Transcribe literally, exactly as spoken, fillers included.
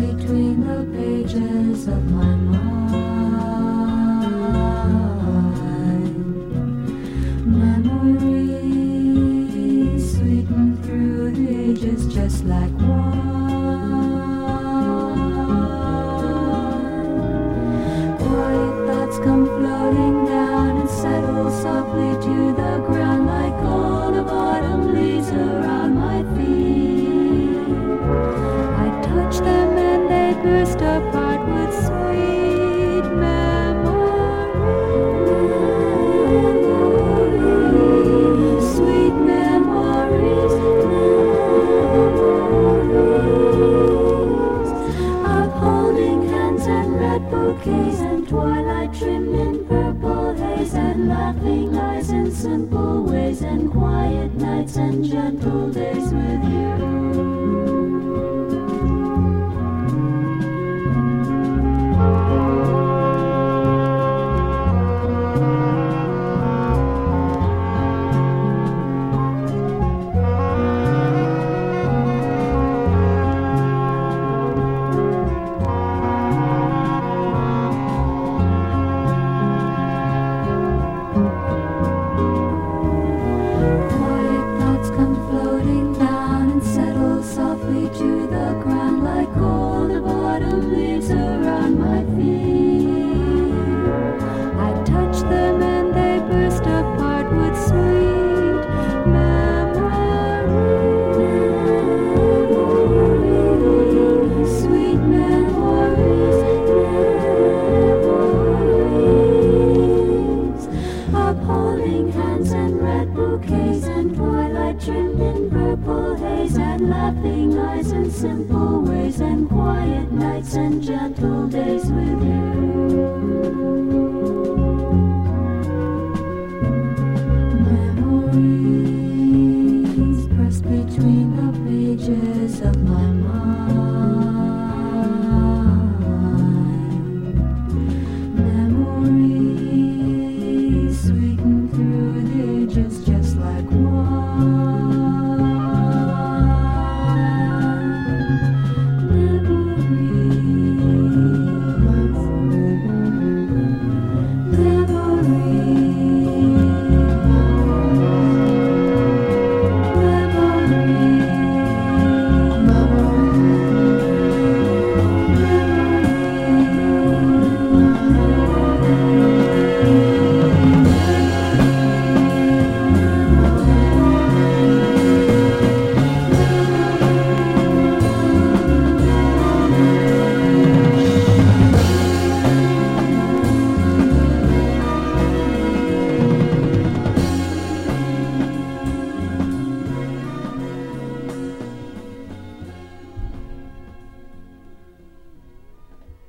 between the pages of my mind. Memories sweeten through the ages just like wine. Quiet thoughts come floating down and settle softly to the ground like gold of autumn leaves around my feet. I touch them and they burst apart with sweet memories. Sweet memories, memories of holding hands and red bouquets and twilight trimmed in purple haze and laughing eyes in simple ways and quiet nights and gentle days with you. Quiet thoughts come floating down and settle softly to the ground like gold of autumn leaves around my feet. I touch them and they burst apart with sweet memories. Sweet memories, memories of holding hands and red bouquets and twilight trimmed in purple haze and laughing eyes in simple ways and quiet nights and gentle days with